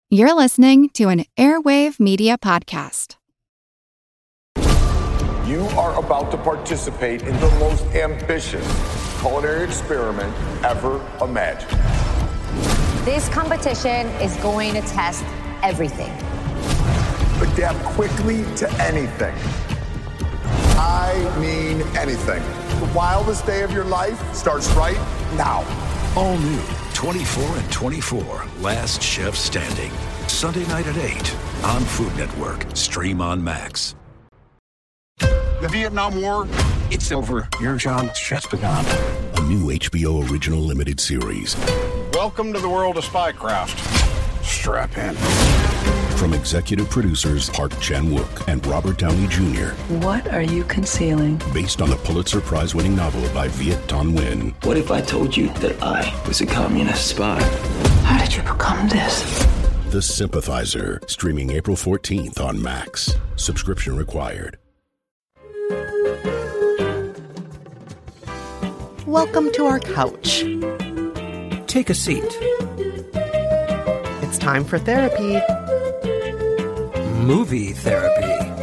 You're listening to an Airwave Media Podcast. You are about to participate in the most ambitious culinary experiment ever imagined. This competition is going to test everything. Adapt quickly to anything. I mean anything. The wildest day of your life starts right now. All new 24 and 24, Last Chef Standing. Sunday night at 8 on Food Network. Stream on Max. The Vietnam War, it's over. Your job's just begun. A new HBO original limited series. Welcome to the world of spycraft. Strap in. From executive producers Park Chan-wook and Robert Downey Jr. What are you concealing? Based on the Pulitzer Prize-winning novel by Viet Thanh Nguyen. What if I told you that I was a communist spy? How did you become this? The Sympathizer, streaming April 14th on Max. Subscription required. Welcome to our couch. Take a seat. It's time for therapy. Movie therapy.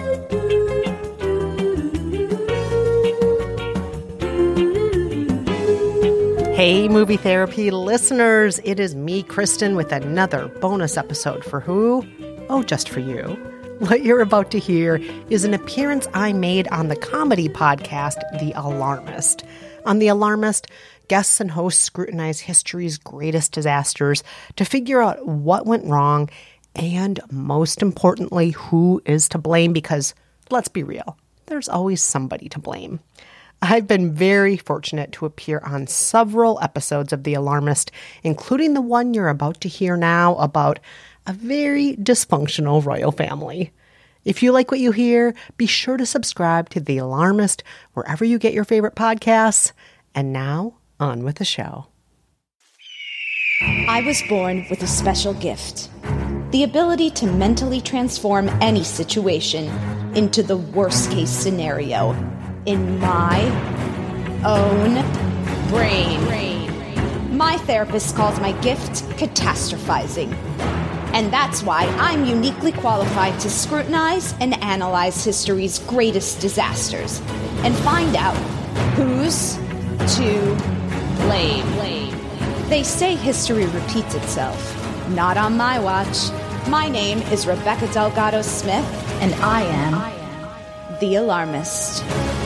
Hey, movie therapy listeners. It is me, Kristen, with another bonus episode for who? Oh, just for you. What you're about to hear is an appearance I made on the comedy podcast, The Alarmist. On The Alarmist, guests and hosts scrutinize history's greatest disasters to figure out what went wrong and, most importantly, who is to blame, because, let's be real, there's always somebody to blame. I've been very fortunate to appear on several episodes of The Alarmist, including the one you're about to hear now about a very dysfunctional royal family. If you like what you hear, be sure to subscribe to The Alarmist wherever you get your favorite podcasts. And now, on with the show. I was born with a special gift. The ability to mentally transform any situation into the worst-case scenario in my own brain. My therapist calls my gift catastrophizing. And that's why I'm uniquely qualified to scrutinize and analyze history's greatest disasters and find out who's to blame. They say history repeats itself. Not on my watch. My name is Rebecca Delgado Smith, and I am The Alarmist.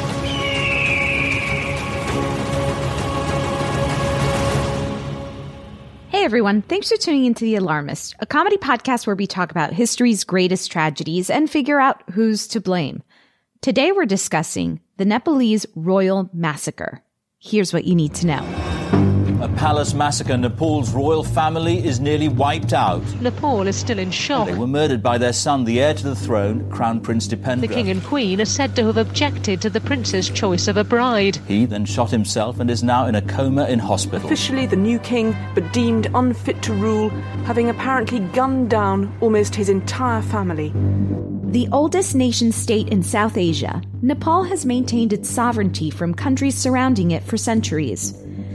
Hey everyone, thanks for tuning into The Alarmist, a comedy podcast where we talk about history's greatest tragedies and figure out who's to blame. Today we're discussing the Nepalese royal massacre. Here's what you need to know. A palace massacre. Nepal's royal family is nearly wiped out. Nepal is still in shock. They were murdered by their son, the heir to the throne, Crown Prince Dipendra. The king and queen are said to have objected to the prince's choice of a bride. He then shot himself and is now in a coma in hospital. Officially the new king, but deemed unfit to rule, having apparently gunned down almost his entire family. The oldest nation-state in South Asia, Nepal has maintained its sovereignty from countries surrounding it for centuries.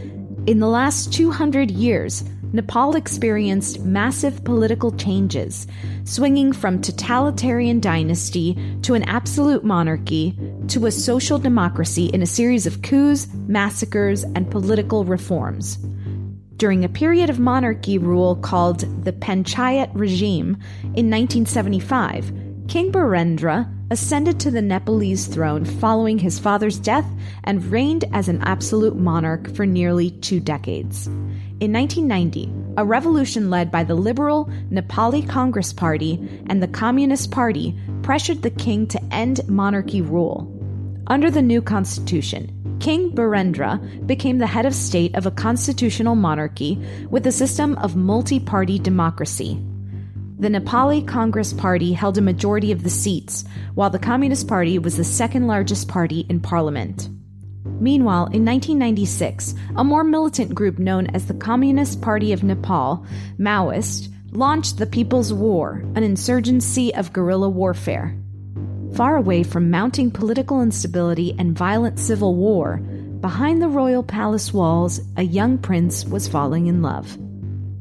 In the last 200 years, Nepal experienced massive political changes, swinging from totalitarian dynasty to an absolute monarchy to a social democracy in a series of coups, massacres, and political reforms. During a period of monarchy rule called the Panchayat regime in 1975, King Birendra ascended to the Nepalese throne following his father's death and reigned as an absolute monarch for nearly 2 decades. In 1990, a revolution led by the liberal Nepali Congress Party and the Communist Party pressured the king to end monarchy rule. Under the new constitution, King Birendra became the head of state of a constitutional monarchy with a system of multi-party democracy. The Nepali Congress Party held a majority of the seats, while the Communist Party was the second largest party in parliament. Meanwhile, in 1996, a more militant group known as the Communist Party of Nepal, Maoist, launched the People's War, an insurgency of guerrilla warfare. Far away from mounting political instability and violent civil war, behind the royal palace walls, a young prince was falling in love.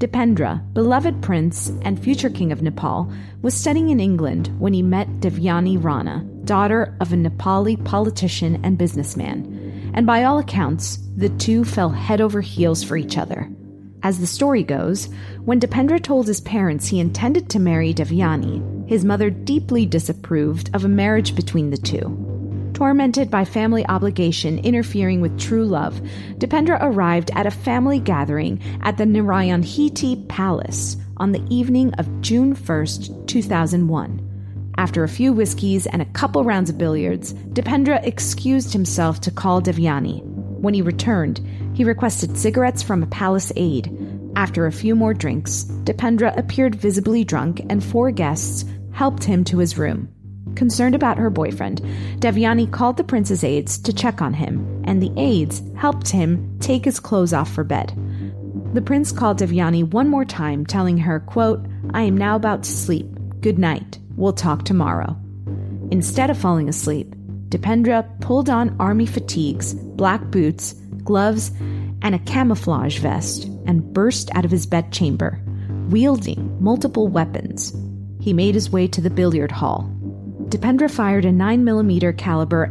Dipendra, beloved prince and future king of Nepal, was studying in England when he met Devyani Rana, daughter of a Nepali politician and businessman, and by all accounts, the two fell head over heels for each other. As the story goes, when Dipendra told his parents he intended to marry Devyani, his mother deeply disapproved of a marriage between the two. Tormented by family obligation interfering with true love, Dipendra arrived at a family gathering at the Narayanhiti Palace on the evening of June 1st, 2001. After a few whiskeys and a couple rounds of billiards, Dipendra excused himself to call Devyani. When he returned, he requested cigarettes from a palace aide. After a few more drinks, Dipendra appeared visibly drunk and 4 guests helped him to his room. Concerned about her boyfriend, Devyani called the prince's aides to check on him, and the aides helped him take his clothes off for bed. The prince called Devyani one more time, telling her, quote, "I am now about to sleep. Good night. We'll talk tomorrow." Instead of falling asleep, Dipendra pulled on army fatigues, black boots, gloves, and a camouflage vest and burst out of his bedchamber, wielding multiple weapons. He made his way to the billiard hall. Dipendra fired a 9mm caliber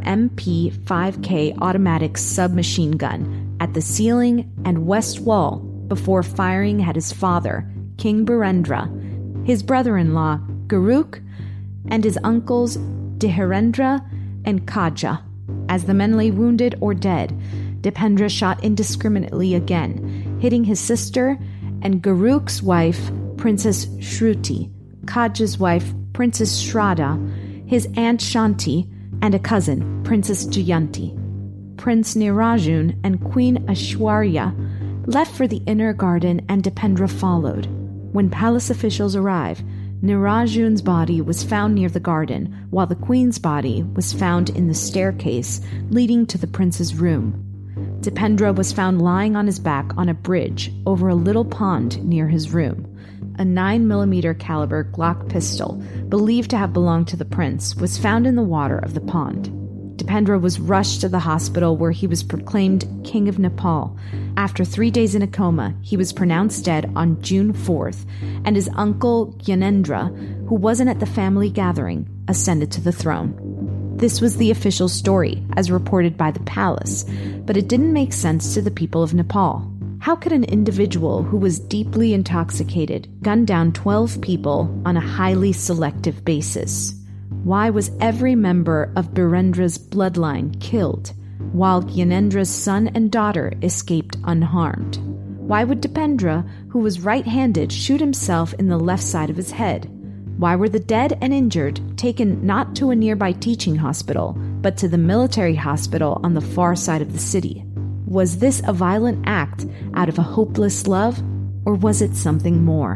MP5K automatic submachine gun at the ceiling and west wall before firing at his father, King Birendra, his brother-in-law, Garuk, and his uncles, Dhirirendra and Kaja. As the men lay wounded or dead, Dipendra shot indiscriminately again, hitting his sister and Garuk's wife, Princess Shruti, Kaja's wife, Princess Shraddha, his aunt Shanti, and a cousin, Princess Jayanti. Prince Nirajun and Queen Aishwarya left for the inner garden and Dipendra followed. When palace officials arrived, Nirajun's body was found near the garden, while the queen's body was found in the staircase leading to the prince's room. Dipendra was found lying on his back on a bridge over a little pond near his room. A 9mm caliber Glock pistol, believed to have belonged to the prince, was found in the water of the pond. Dipendra was rushed to the hospital where he was proclaimed King of Nepal. After 3 days in a coma, he was pronounced dead on June 4th, and his uncle Gyanendra, who wasn't at the family gathering, ascended to the throne. This was the official story, as reported by the palace, but it didn't make sense to the people of Nepal. How could an individual who was deeply intoxicated gun down 12 people on a highly selective basis? Why was every member of Birendra's bloodline killed, while Gyanendra's son and daughter escaped unharmed? Why would Dipendra, who was right-handed, shoot himself in the left side of his head? Why were the dead and injured taken not to a nearby teaching hospital, but to the military hospital on the far side of the city? Was this a violent act out of a hopeless love, or was it something more?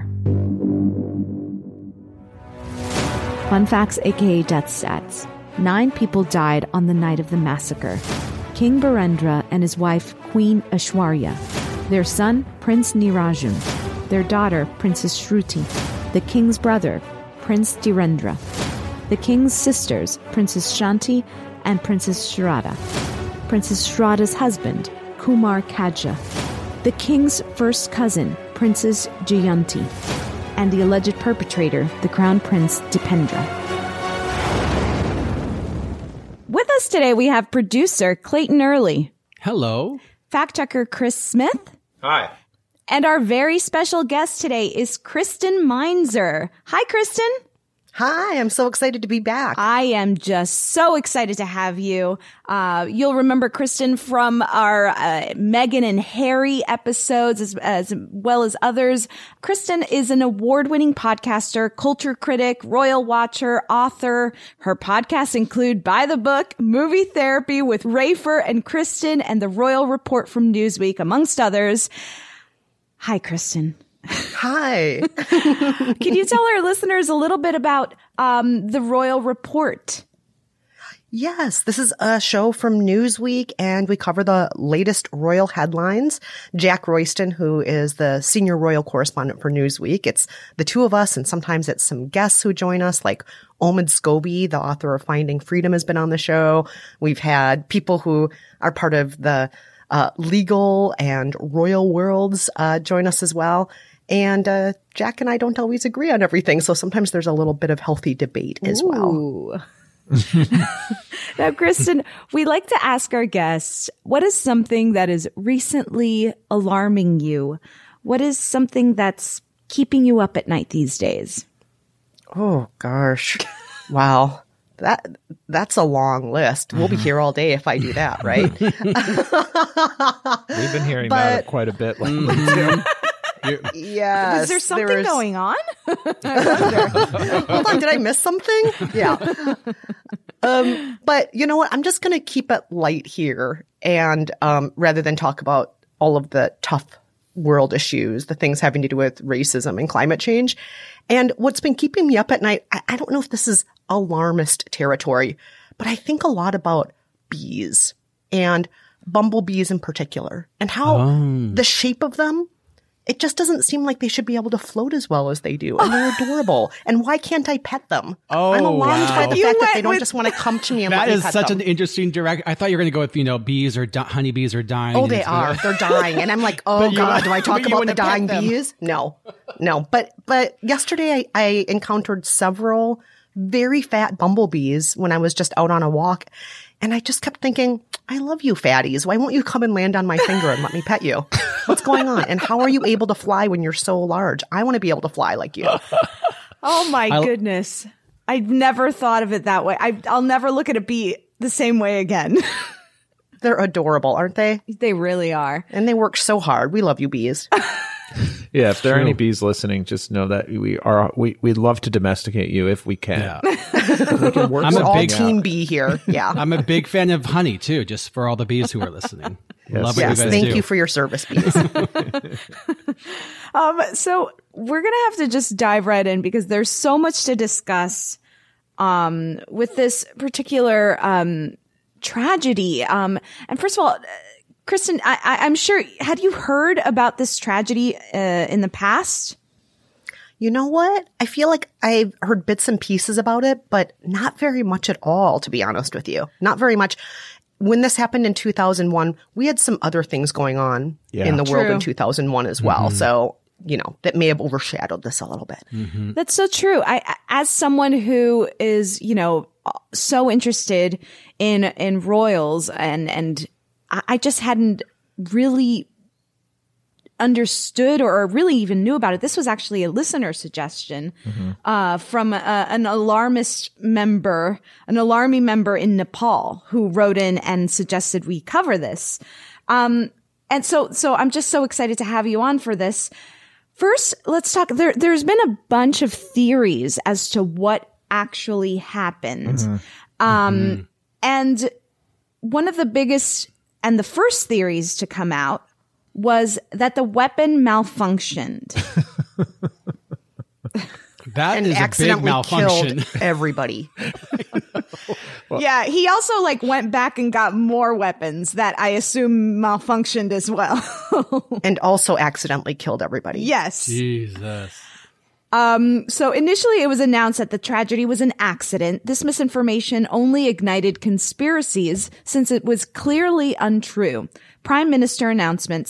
Fun facts, aka death stats. 9 people died on the night of the massacre. King Birendra and his wife, Queen Aishwarya. Their son, Prince Nirajun. Their daughter, Princess Shruti. The king's brother, Prince Dhirendra. The king's sisters, Princess Shanti and Princess Shraddha. Princess Shraddha's husband, Kumar Kaja, the king's first cousin, Princess Jayanti, and the alleged perpetrator, the Crown Prince Dipendra. With us today, we have producer Clayton Early. Hello. Fact-checker Chris Smith. Hi. And our very special guest today is Kristen Meinzer. Hi, Kristen. Hi, I'm so excited to be back. I am just so excited to have you. You'll remember Kristen from our Meghan and Harry episodes as well as others. Kristen is an award-winning podcaster, culture critic, royal watcher, author. Her podcasts include By the Book, Movie Therapy with Rafer and Kristen, and The Royal Report from Newsweek, amongst others. Hi, Kristen. Hi. Can you tell our listeners a little bit about The Royal Report? Yes, this is a show from Newsweek, and we cover the latest royal headlines. Jack Royston, who is the senior royal correspondent for Newsweek, it's the two of us, and sometimes it's some guests who join us, like Omid Scobie, the author of Finding Freedom, has been on the show. We've had people who are part of the legal and royal worlds join us as well. And Jack and I don't always agree on everything. So sometimes there's a little bit of healthy debate as well. Now, Kristen, we like to ask our guests, what is something that is recently alarming you? What is something that's keeping you up at night these days? Oh, gosh. Wow. That's a long list. We'll be here all day if I do that, right? We've been hearing about it quite a bit lately, too. Yes. Is there something going on? Hold on, did I miss something? Yeah. But you know what? I'm just going to keep it light here, and rather than talk about all of the tough world issues, the things having to do with racism and climate change. And what's been keeping me up at night, I don't know if this is alarmist territory, but I think a lot about bees and bumblebees in particular, and how the shape of them, it just doesn't seem like they should be able to float as well as they do. And they're adorable. And why can't I pet them? I'm alarmed by the fact that they don't just want to come to me and let me pet them. That is such an interesting direct. I thought you were going to go with, bees or honeybees are dying. Oh, they are. They're dying. And I'm like, oh God, do I talk about the dying bees? No. But yesterday I encountered several very fat bumblebees when I was just out on a walk. And I just kept thinking, I love you, fatties. Why won't you come and land on my finger and let me pet you? What's going on? And how are you able to fly when you're so large? I want to be able to fly like you. Oh, my goodness. I've never thought of it that way. I'll never look at a bee the same way again. They're adorable, aren't they? They really are. And they work so hard. We love you, bees. Yeah, if there are any bees listening, just know that we'd love to domesticate you if we can. Yeah. We can work I'm a big team bee here. Yeah. I'm a big fan of honey too, just for all the bees who are listening. Love what you guys thank do. you for your service, bees. So we're going to have to just dive right in because there's so much to discuss with this particular tragedy. And first of all, Kristen, I'm sure, had you heard about this tragedy in the past? You know what? I feel like I've heard bits and pieces about it, but not very much at all, to be honest with you. Not very much. When this happened in 2001, we had some other things going on in the world in 2001 as well. So, that may have overshadowed this a little bit. Mm-hmm. That's so true. As someone who is, so interested in royals and I just hadn't really understood or really even knew about it. This was actually a listener suggestion from an alarming member in Nepal who wrote in and suggested we cover this. And so I'm just so excited to have you on for this. First, let's talk. There's been a bunch of theories as to what actually happened. And one of the biggest and the first theories to come out was that the weapon malfunctioned. That is a big malfunction. Killed everybody. Yeah, he also went back and got more weapons that I assume malfunctioned as well. And also accidentally killed everybody. Yes. Jesus. So initially it was announced that the tragedy was an accident. This misinformation only ignited conspiracies since it was clearly untrue. The Prime Minister announcement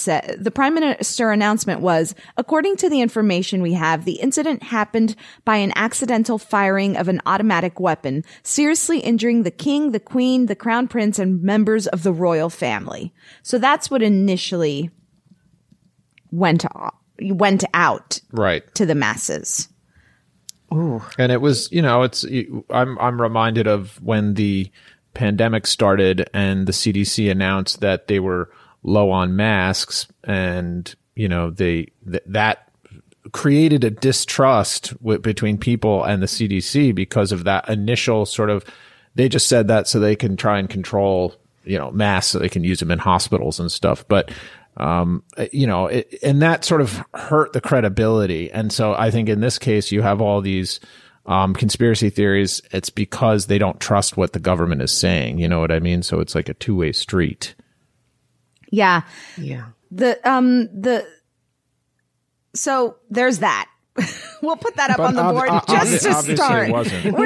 was, according to the information we have, the incident happened by an accidental firing of an automatic weapon, seriously injuring the king, the queen, the crown prince, and members of the royal family. So that's what initially went out to the masses. Ooh. And it was, I'm reminded of when the pandemic started and the CDC announced that they were low on masks, and that created a distrust between people and the CDC because of that initial sort of, they just said that so they can try and control, masks so they can use them in hospitals and stuff. But and that sort of hurt the credibility. And so I think in this case, you have all these conspiracy theories. It's because they don't trust what the government is saying. You know what I mean? So it's like a two-way street. Yeah. Yeah. So there's that. We'll put that up on the board just to start. It wasn't.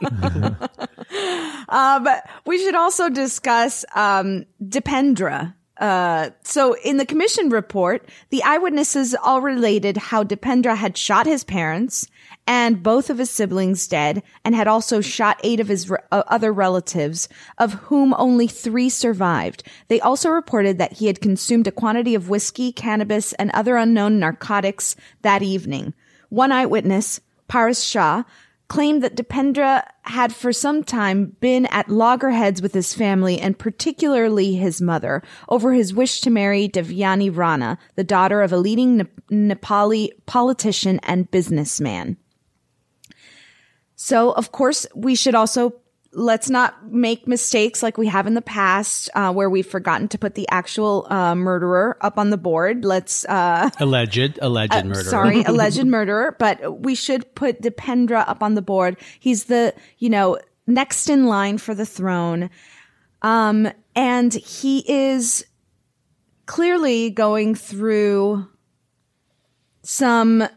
But we should also discuss Dipendra. So in the commission report, the eyewitnesses all related how Dipendra had shot his parents and both of his siblings dead, and had also shot 8 of his other relatives, of whom only 3 survived. They also reported that he had consumed a quantity of whiskey, cannabis, and other unknown narcotics that evening. One eyewitness, Paras Shah, claimed that Dipendra had for some time been at loggerheads with his family, and particularly his mother, over his wish to marry Devyani Rana, the daughter of a leading Nepali politician and businessman. So, of course, let's not make mistakes like we have in the past, where we've forgotten to put the actual murderer up on the board. Alleged murderer. Sorry, alleged murderer. But we should put Dipendra up on the board. He's the, next in line for the throne. And he is clearly going through some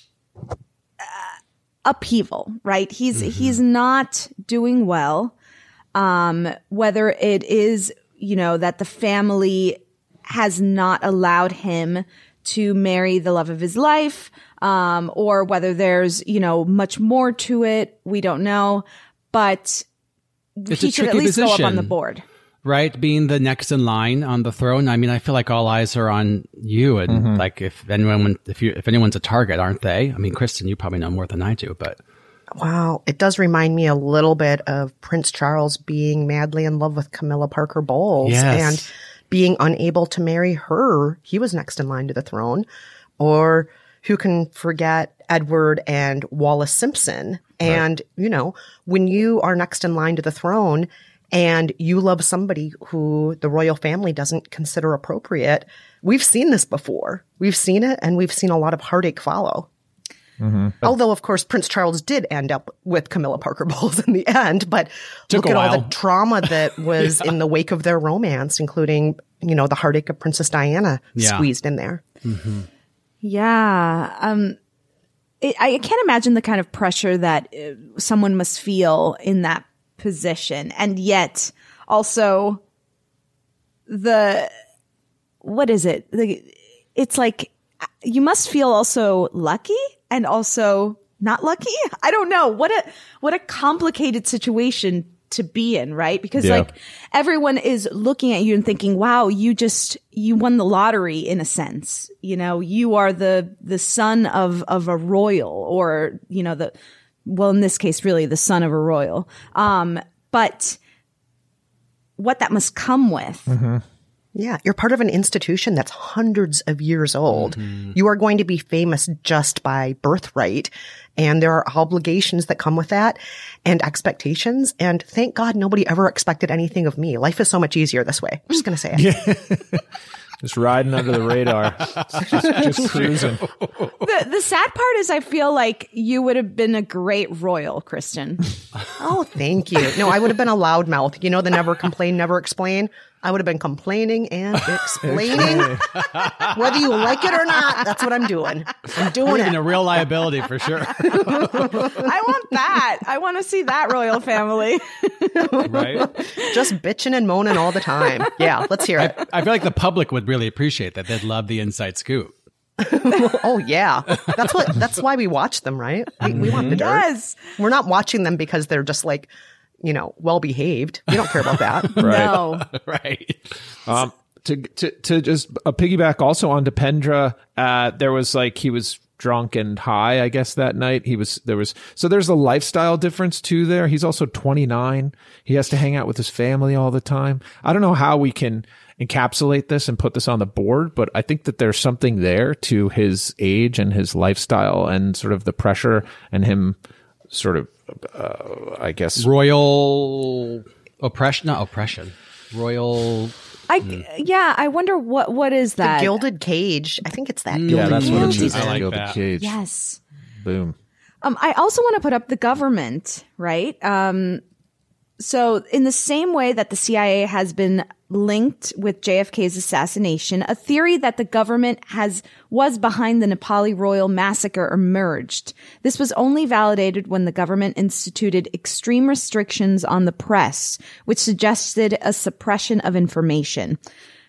upheaval, right? He's not doing well. Whether it is, that the family has not allowed him to marry the love of his life, or whether there's, much more to it. We don't know, but he should at least go up on the board. Right, being the next in line on the throne. I mean, I feel like all eyes are on you, and like if anyone's a target, aren't they? I mean, Kristen, you probably know more than I do, but wow, it does remind me a little bit of Prince Charles being madly in love with Camilla Parker Bowles and being unable to marry her. He was next in line to the throne. Or who can forget Edward and Wallace Simpson? And when you are next in line to the throne, and you love somebody who the royal family doesn't consider appropriate, we've seen this before. We've seen it, and we've seen a lot of heartache follow. Although, of course, Prince Charles did end up with Camilla Parker Bowles in the end, but look at all the trauma that was in the wake of their romance, including, the heartache of Princess Diana squeezed in there. Yeah. I can't imagine the kind of pressure that someone must feel in that position, and yet also what is it? It's like you must feel also lucky and also not lucky. I don't know. What a complicated situation to be in, right? Because like everyone is looking at you and thinking, wow, you won the lottery in a sense. You are the son of a royal, or, well, in this case, really the son of a royal. But what that must come with. Yeah, you're part of an institution that's hundreds of years old. You are going to be famous just by birthright. And there are obligations that come with that and expectations. And thank God nobody ever expected anything of me. Life is so much easier this way. I'm just going to say it. Just riding under the radar. just cruising. The sad part is I feel like you would have been a great royal, Kristen. Oh, thank you. No, I would have been a loudmouth. The never complain, never explain. I would have been complaining and explaining. Whether you like it or not, that's what I'm doing. I'm doing it. A real liability for sure. I want that. I want to see that royal family. Right? Just bitching and moaning all the time. Yeah, let's hear it. I feel like the public would really appreciate that. They'd love the inside scoop. Oh yeah, that's why we watch them, right? We want the dirt. Yes, we're not watching them because they're just like, well behaved. We don't care about that. Right. No, right. To just piggyback also on Dipendra, there was he was drunk and high, I guess, that night. So there's a lifestyle difference too there. He's also 29. He has to hang out with his family all the time. I don't know how we can encapsulate this and put this on the board, but I think that there's something there to his age and his lifestyle and sort of the pressure and him sort of, I guess, royal oppression, not oppression, royal. I wonder what is that? The gilded cage. I think it's that. Yeah, that's what it is. I like gilded that. Cage. Yes. Boom. I also want to put up the government, right? So in the same way that the CIA has been linked with JFK's assassination, a theory that the government was behind the Nepali royal massacre emerged. This was only validated when the government instituted extreme restrictions on the press, which suggested a suppression of information.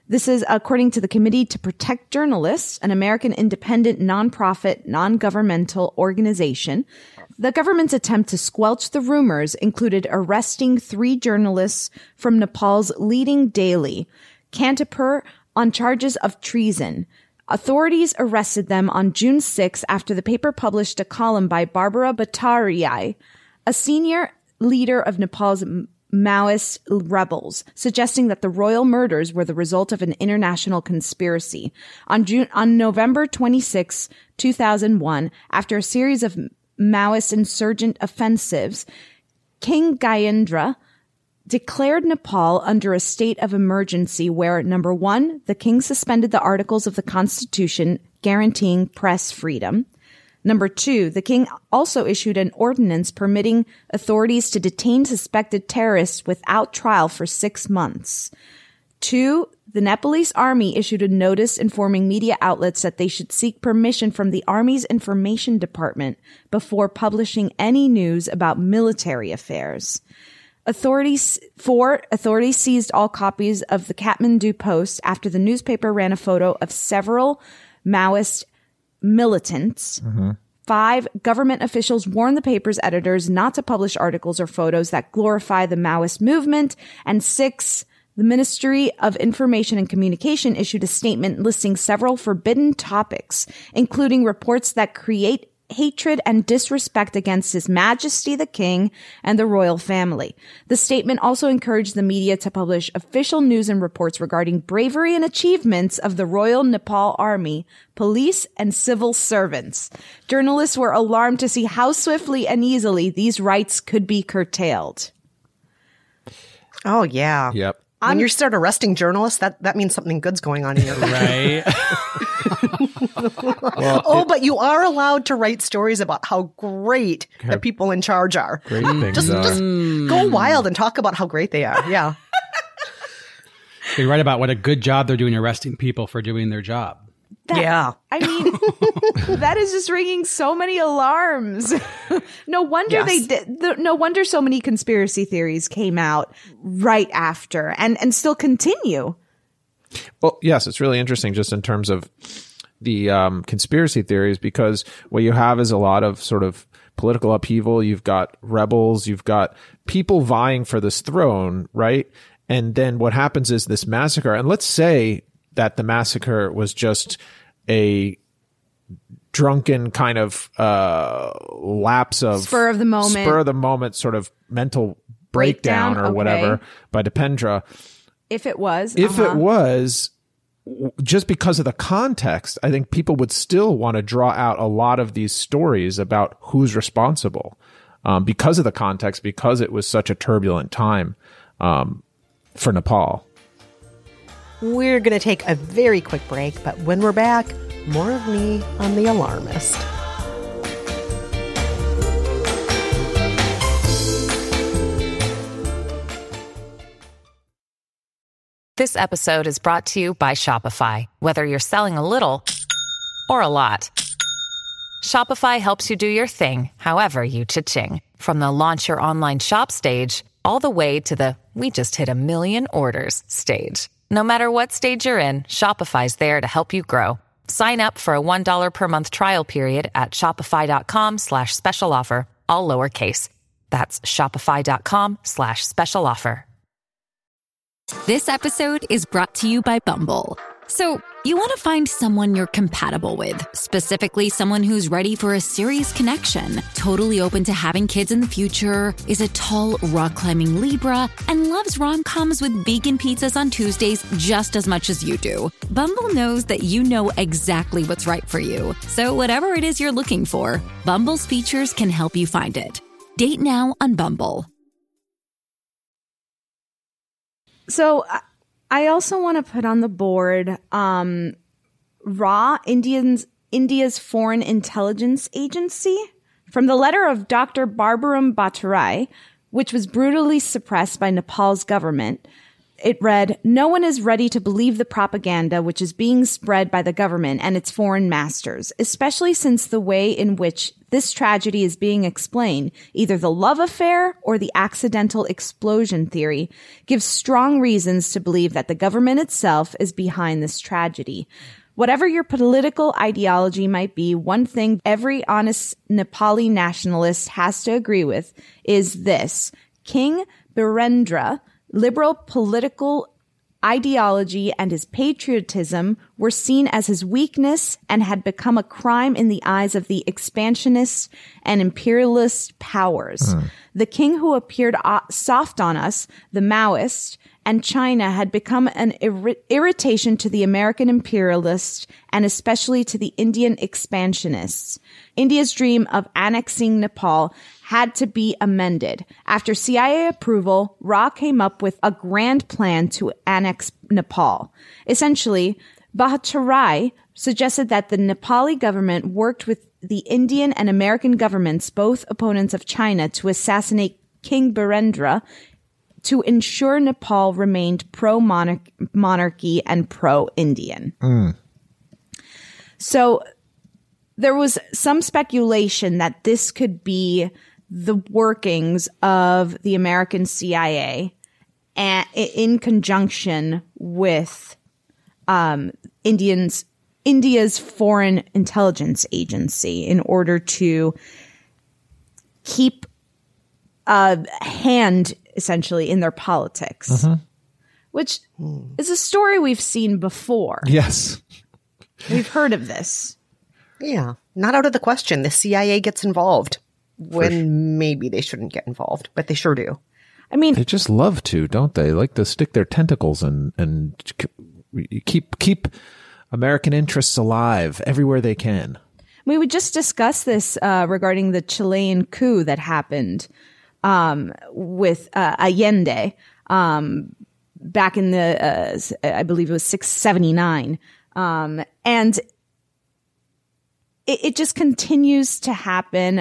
This is according to the Committee to Protect Journalists, an American independent, nonprofit, non-governmental organization. The government's attempt to squelch the rumors included arresting 3 journalists from Nepal's leading daily, Kantipur, on charges of treason. Authorities arrested them on June 6 after the paper published a column by Barbara Bhattacharya, a senior leader of Nepal's Maoist rebels, suggesting that the royal murders were the result of an international conspiracy. On November 26, 2001, after a series of Maoist insurgent offensives, King Gyanendra declared Nepal under a state of emergency where, number 1, the king suspended the articles of the constitution guaranteeing press freedom. Number 2, the king also issued an ordinance permitting authorities to detain suspected terrorists without trial for 6 months. 2, the Nepalese army issued a notice informing media outlets that they should seek permission from the army's information department before publishing any news about military affairs. Authorities seized all copies of the Kathmandu Post after the newspaper ran a photo of several Maoist militants. 5, government officials warned the paper's editors not to publish articles or photos that glorify the Maoist movement. And 6, the Ministry of Information and Communication issued a statement listing several forbidden topics, including reports that create hatred and disrespect against His Majesty the King and the royal family. The statement also encouraged the media to publish official news and reports regarding bravery and achievements of the Royal Nepal Army, police, and civil servants. Journalists were alarmed to see how swiftly and easily these rights could be curtailed. Oh, yeah. Yep. When you start arresting journalists, that means something good's going on in your life. Right. But you are allowed to write stories about how great the people in charge are. Great things Just go wild and talk about how great they are. Yeah. They write about what a good job they're doing arresting people for doing their job. Yeah. I mean, that is just ringing so many alarms. No wonder no wonder so many conspiracy theories came out right after and still continue. Well, yes, it's really interesting just in terms of the conspiracy theories, because what you have is a lot of sort of political upheaval. You've got rebels, you've got people vying for this throne, right? And then what happens is this massacre. And let's say that the massacre was just a drunken kind of lapse of spur of the moment sort of mental breakdown or whatever by Dipendra. If it was, just because of the context, I think people would still want to draw out a lot of these stories about who's responsible, because of the context, because it was such a turbulent time for Nepal. We're going to take a very quick break, but when we're back, more of me on The Alarmist. This episode is brought to you by Shopify. Whether you're selling a little or a lot, Shopify helps you do your thing, however you cha-ching. From the launch your online shop stage, all the way to the we just hit 1 million orders stage. No matter what stage you're in, Shopify's there to help you grow. Sign up for a $1 per month trial period at shopify.com/special offer, all lowercase. That's shopify.com/special offer. This episode is brought to you by Bumble. So, you want to find someone you're compatible with, specifically someone who's ready for a serious connection, totally open to having kids in the future, is a tall, rock-climbing Libra, and loves rom-coms with vegan pizzas on Tuesdays just as much as you do. Bumble knows that you know exactly what's right for you. So whatever it is you're looking for, Bumble's features can help you find it. Date now on Bumble. So I also want to put on the board RAW, India's Foreign Intelligence Agency. From the letter of Dr. Barbaram Bhattacharya, which was brutally suppressed by Nepal's government, it read, "No one is ready to believe the propaganda which is being spread by the government and its foreign masters, especially since the way in which this tragedy is being explained, either the love affair or the accidental explosion theory, gives strong reasons to believe that the government itself is behind this tragedy. Whatever your political ideology might be, one thing every honest Nepali nationalist has to agree with is this: King Birendra, liberal political ideology and his patriotism were seen as his weakness and had become a crime in the eyes of the expansionist and imperialist powers. The king who appeared soft on us, the Maoist, and China had become an irritation to the American imperialists and especially to the Indian expansionists. India's dream of annexing Nepal had to be amended. After CIA approval, Ra came up with a grand plan to annex Nepal. Essentially, Bhattarai suggested that the Nepali government worked with the Indian and American governments, both opponents of China, to assassinate King Birendra to ensure Nepal remained pro-monarchy and pro-Indian. So there was some speculation that this could be the workings of the American CIA in conjunction with India's foreign intelligence agency in order to keep a hand essentially in their politics, which is a story we've seen before. Yes. We've heard of this. Yeah. Not out of the question. The CIA gets involved when maybe they shouldn't get involved, but they sure do. I mean, they just love to, don't they? Like to stick their tentacles and keep American interests alive everywhere they can. We would just discuss this regarding the Chilean coup that happened with Allende back in the I believe it was 679, and it just continues to happen,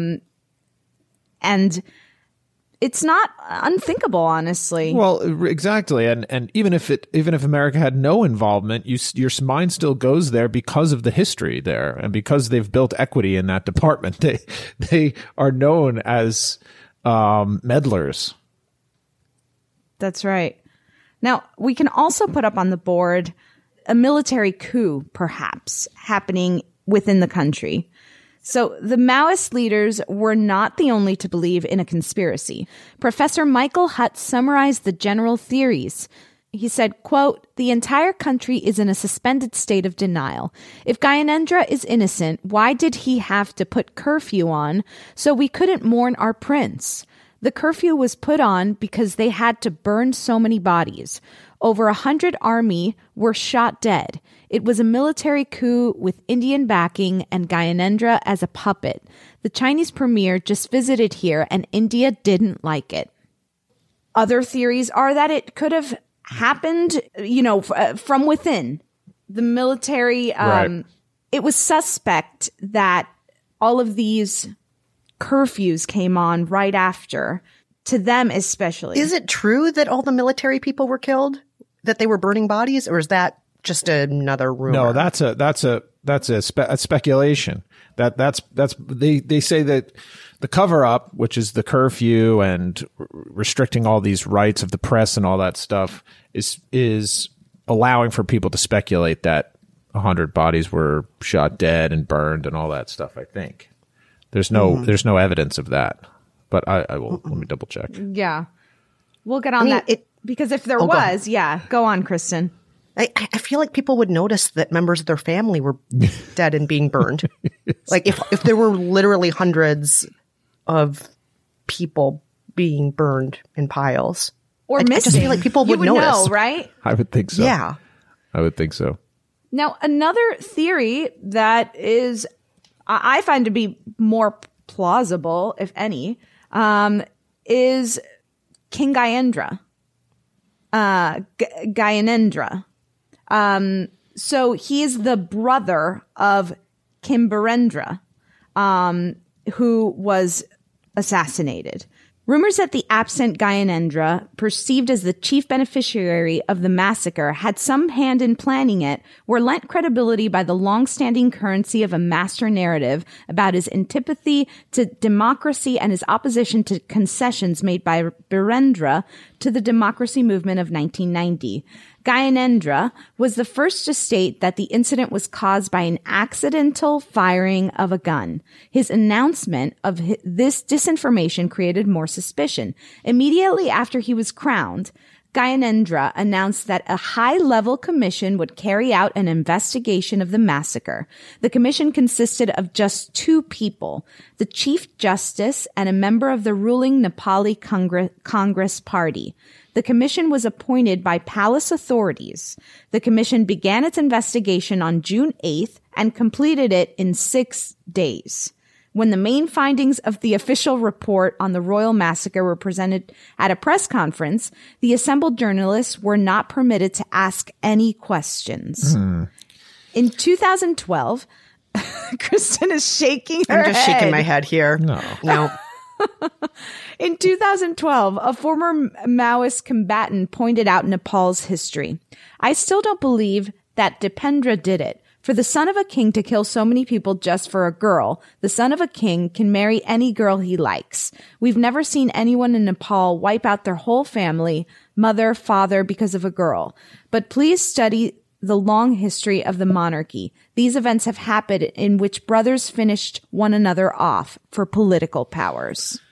and it's not unthinkable, honestly. Well, exactly, and even if America had no involvement, your mind still goes there because of the history there, and because they've built equity in that department. They are known as meddlers. That's right. Now, we can also put up on the board a military coup, perhaps, happening within the country. So the Maoist leaders were not the only to believe in a conspiracy. Professor Michael Hutt summarized the general theories. He said, quote, "The entire country is in a suspended state of denial. If Gyanendra is innocent, why did he have to put curfew on so we couldn't mourn our prince? The curfew was put on because they had to burn so many bodies. Over 100 army were shot dead. It was a military coup with Indian backing and Gyanendra as a puppet. The Chinese premier just visited here and India didn't like it." Other theories are that it could have happened, from within the military. Right. It was suspect that all of these curfews came on right after, to them especially. Is it true that all the military people were killed? That they were burning bodies, or is that just another rumor? No, that's a speculation. They say that the cover up, which is the curfew and restricting all these rights of the press and all that stuff, is allowing for people to speculate that 100 bodies were shot dead and burned and all that stuff. I think there's no evidence of that, but I will let me double check. Yeah, we'll get on that because if there was, go on, Kristen. I feel like people would notice that members of their family were dead and being burned. Like if there were literally hundreds of people being burned in piles. Or missing. I just feel like people would notice. Know, right? I would think so. Yeah. I would think so. Now, another theory that is, I find to be more plausible, if any, is King Gyanendra. Gyanendra. So he is the brother of King Birendra, who was assassinated. Rumors that the absent Gyanendra, perceived as the chief beneficiary of the massacre, had some hand in planning it, were lent credibility by the long-standing currency of a master narrative about his antipathy to democracy and his opposition to concessions made by Birendra to the democracy movement of 1990. Gyanendra was the first to state that the incident was caused by an accidental firing of a gun. His announcement of this disinformation created more suspicion. Immediately after he was crowned, Gyanendra announced that a high-level commission would carry out an investigation of the massacre. The commission consisted of just 2 people, the Chief Justice and a member of the ruling Nepali Congress Party. The commission was appointed by palace authorities. The commission began its investigation on June 8th and completed it in 6 days. When the main findings of the official report on the royal massacre were presented at a press conference, the assembled journalists were not permitted to ask any questions. In 2012, Kristen is shaking her head. I'm just shaking my head here. No. In 2012, a former Maoist combatant pointed out Nepal's history. I still don't believe that Dipendra did it. For the son of a king to kill so many people just for a girl, the son of a king can marry any girl he likes. We've never seen anyone in Nepal wipe out their whole family, mother, father, because of a girl. But please study the long history of the monarchy. These events have happened in which brothers finished one another off for political powers.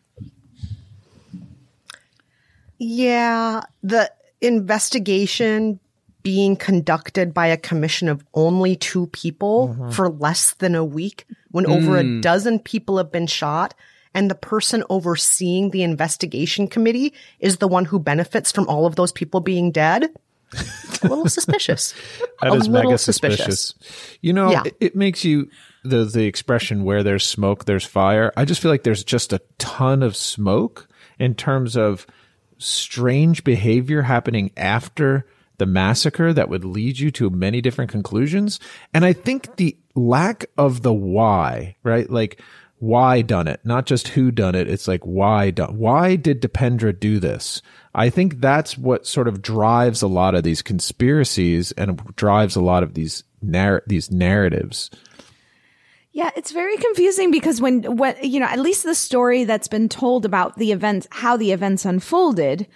Yeah, the investigation being conducted by a commission of only 2 people for less than a week when over a dozen people have been shot, and the person overseeing the investigation committee is the one who benefits from all of those people being dead. It's a little suspicious. That is mega suspicious. You know, it makes you, the expression where there's smoke, there's fire. I just feel like there's just a ton of smoke in terms of strange behavior happening after the massacre that would lead you to many different conclusions. And I think the lack of the why, right? Like, why done it? Not just who done it. It's like, why done? Why did Dipendra do this? I think that's what sort of drives a lot of these conspiracies and drives a lot of these narratives. Yeah, it's very confusing because when you know, at least the story that's been told about the events, how the events unfolded,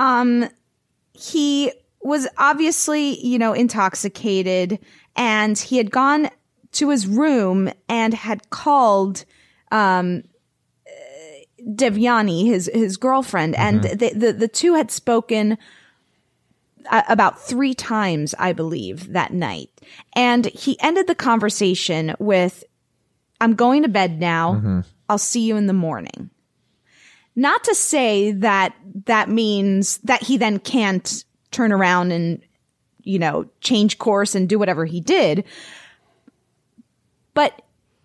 he was obviously, you know, intoxicated, and he had gone to his room and had called Devyani, his girlfriend, and the two had spoken about 3 times, I believe, that night. And he ended the conversation with, "I'm going to bed now. I'll see you in the morning." Not to say that that means that he then can't turn around and, you know, change course and do whatever he did. But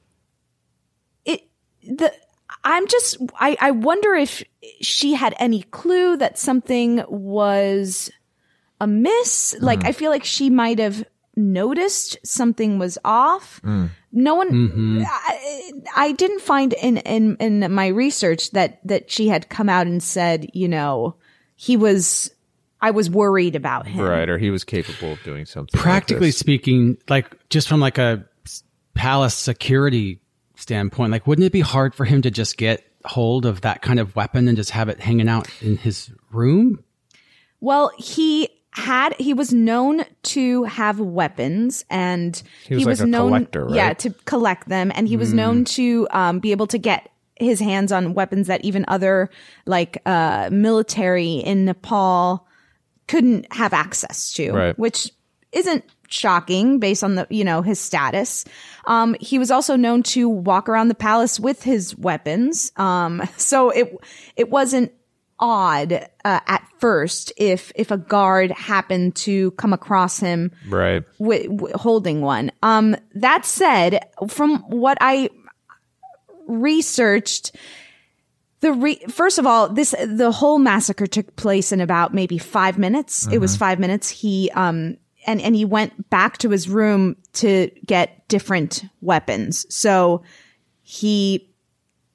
I wonder if she had any clue that something was amiss. Like, I feel like she might have noticed something was off. No one, I didn't find in my research that she had come out and said, you know, I was worried about him. Right. Or he was capable of doing something. Practically speaking, like, just from like a palace security standpoint, like, wouldn't it be hard for him to just get hold of that kind of weapon and just have it hanging out in his room? Well, he was known to have weapons, and he was like known, collector, right? Yeah, to collect them, and he was known to be able to get his hands on weapons that even other military in Nepal couldn't have access to, right. Which isn't shocking based on the, you know, his status. He was also known to walk around the palace with his weapons. So it wasn't odd at first if a guard happened to come across him right holding one. That said, from what I researched, first of all, the whole massacre took place in about maybe 5 minutes. It was 5 minutes. He and he went back to his room to get different weapons. So he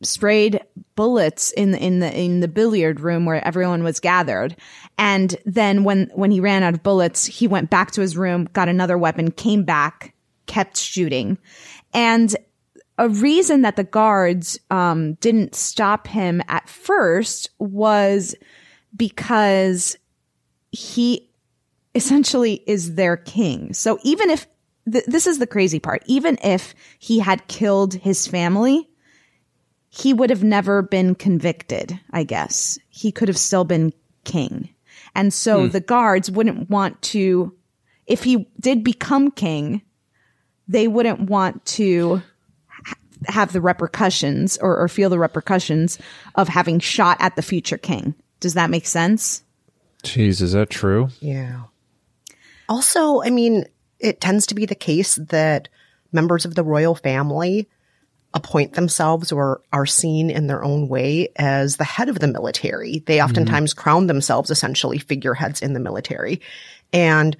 sprayed bullets in the billiard room where everyone was gathered. And then when he ran out of bullets, he went back to his room, got another weapon, came back, kept shooting. And a reason that the guards didn't stop him at first was because he essentially is their king. So even if this is the crazy part, even if he had killed his family, he would have never been convicted, I guess. He could have still been king. And so the guards wouldn't want to, if he did become king, they wouldn't want to have the repercussions or feel the repercussions of having shot at the future king. Does that make sense? Jeez, is that true? Yeah. Also, I mean, it tends to be the case that members of the royal family appoint themselves or are seen in their own way as the head of the military. They oftentimes crown themselves essentially figureheads in the military. And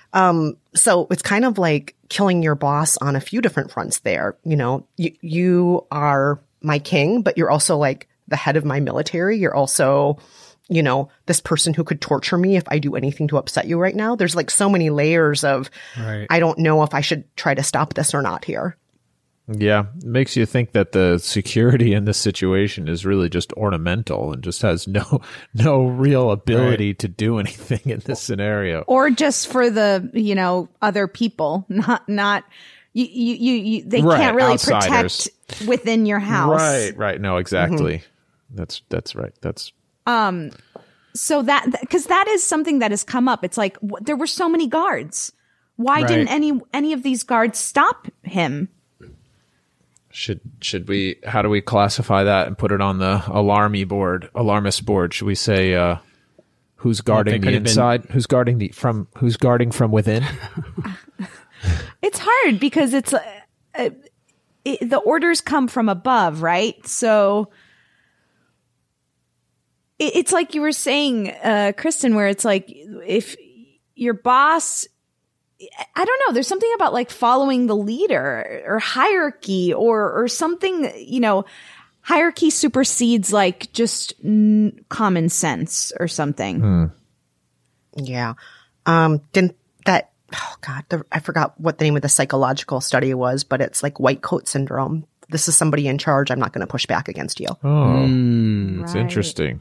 so it's kind of like killing your boss on a few different fronts there. You know, you are my king, but you're also like the head of my military. You're also, you know, this person who could torture me if I do anything to upset you right now. There's like so many layers of, I don't know if I should try to stop this or not here. Yeah, it makes you think that the security in this situation is really just ornamental and just has no real ability to do anything in this scenario. Or just for the, you know, other people, not you they can't really outsiders. protect within your house. Right. No, exactly. That's right. That's so that, because that is something that has come up. It's like there were so many guards. Why didn't any of these guards stop him? Should we, how do we classify that and put it on the alarmist board? Should we say, who's guarding the inside? Who's guarding from within? It's hard because it's, the orders come from above, right? So it's like you were saying, Kristen, where it's like, if your boss, I don't know. There's something about like following the leader or hierarchy or something, you know, hierarchy supersedes like just common sense or something. Yeah. Didn't that, oh God, I forgot what the name of the psychological study was, but it's like white coat syndrome. This is somebody in charge. I'm not going to push back against you. It's interesting.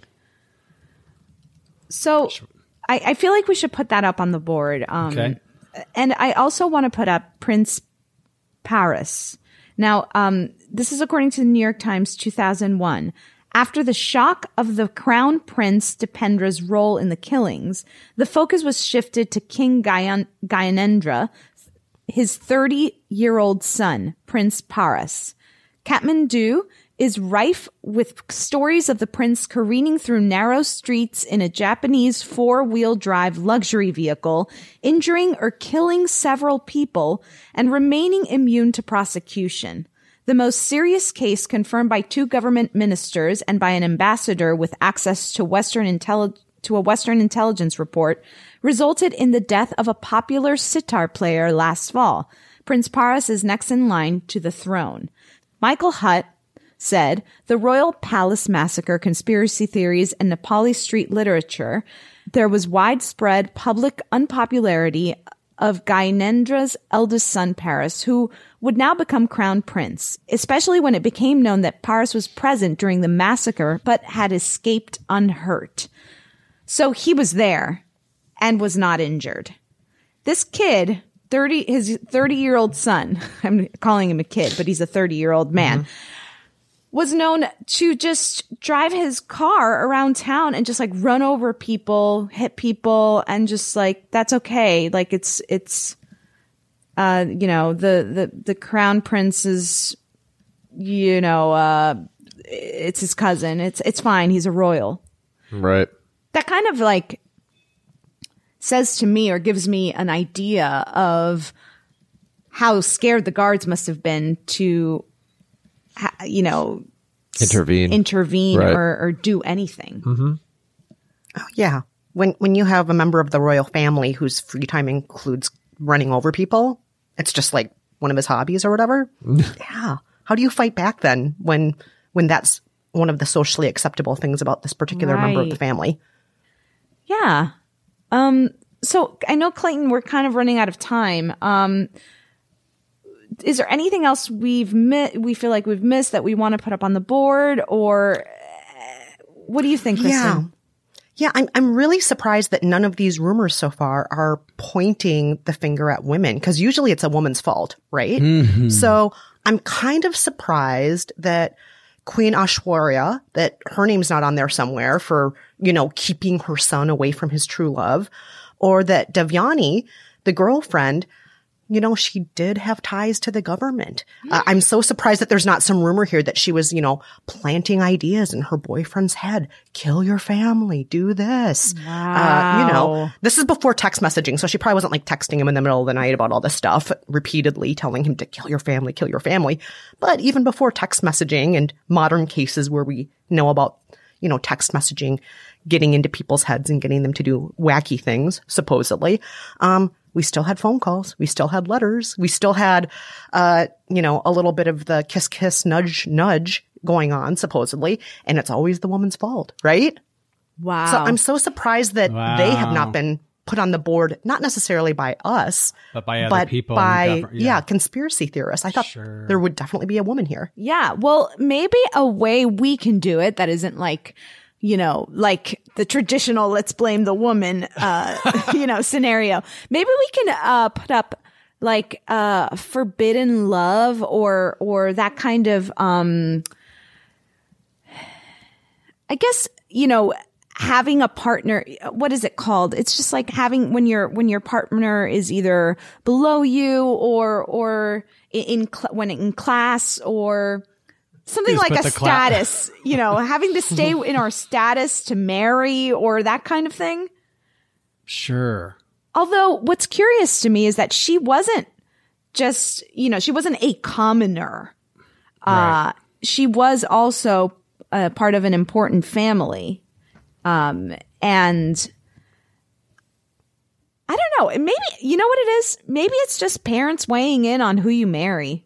So I feel like we should put that up on the board. Okay. And I also want to put up Prince Paris. Now, this is according to the New York Times 2001. After the shock of the Crown Prince Dipendra's role in the killings, the focus was shifted to King Gyanendra, his 30-year-old son, Prince Paras. Kathmandu is rife with stories of the prince careening through narrow streets in a Japanese four-wheel drive luxury vehicle, injuring or killing several people, and remaining immune to prosecution. The most serious case, confirmed by 2 government ministers and by an ambassador with access to a Western intelligence report, resulted in the death of a popular sitar player last fall. Prince Paras is next in line to the throne. Michael Hutt said, the Royal Palace Massacre, conspiracy theories, and Nepali street literature, there was widespread public unpopularity of Gyanendra's eldest son, Paras, who would now become crown prince, especially when it became known that Paras was present during the massacre but had escaped unhurt. So he was there and was not injured. This kid, his 30-year-old son, I'm calling him a kid, but he's a 30-year-old man, was known to just drive his car around town and just like run over people, hit people, and just like, that's okay. Like it's, you know, the crown prince is, you know, it's his cousin. It's fine. He's a royal. Right. That kind of like says to me or gives me an idea of how scared the guards must have been to, you know, intervene right. or do anything. Oh, yeah. When you have a member of the royal family whose free time includes running over people, it's just like one of his hobbies or whatever. Yeah. How do you fight back then when when that's one of the socially acceptable things about this particular member of the family. Yeah. So I know, Clayton, we're kind of running out of time. Is there anything else we feel like we've missed that we want to put up on the board, or what do you think, Kristen? Yeah, I'm really surprised that none of these rumors so far are pointing the finger at women, because usually it's a woman's fault, right? Mm-hmm. So I'm kind of surprised that Queen Aishwarya, that her name's not on there somewhere for, keeping her son away from his true love, or that Devyani, the girlfriend, she did have ties to the government. I'm so surprised that there's not some rumor here that she was, planting ideas in her boyfriend's head. Kill your family. Do this. Wow. This is before text messaging. So she probably wasn't like texting him in the middle of the night about all this stuff, repeatedly telling him to kill your family, kill your family. But even before text messaging and modern cases where we know about, text messaging getting into people's heads and getting them to do wacky things, supposedly, we still had phone calls. We still had letters. We still had, a little bit of the kiss, kiss, nudge, nudge going on, supposedly. And it's always the woman's fault, right? Wow. So I'm so surprised that they have not been put on the board, not necessarily by us, but by other people. By, conspiracy theorists. I thought there would definitely be a woman here. Yeah. Well, maybe a way we can do it that isn't like, like the traditional let's blame the woman, scenario. Maybe we can put up like forbidden love or that kind of I guess, having a partner. What is it called? It's just like having when your partner is either below you or when in class or something like a status, having to stay in our status to marry or that kind of thing. Sure. Although what's curious to me is that she wasn't just, she wasn't a commoner. Right. She was also part of an important family. And I don't know, maybe, you know what it is? Maybe it's just parents weighing in on who you marry.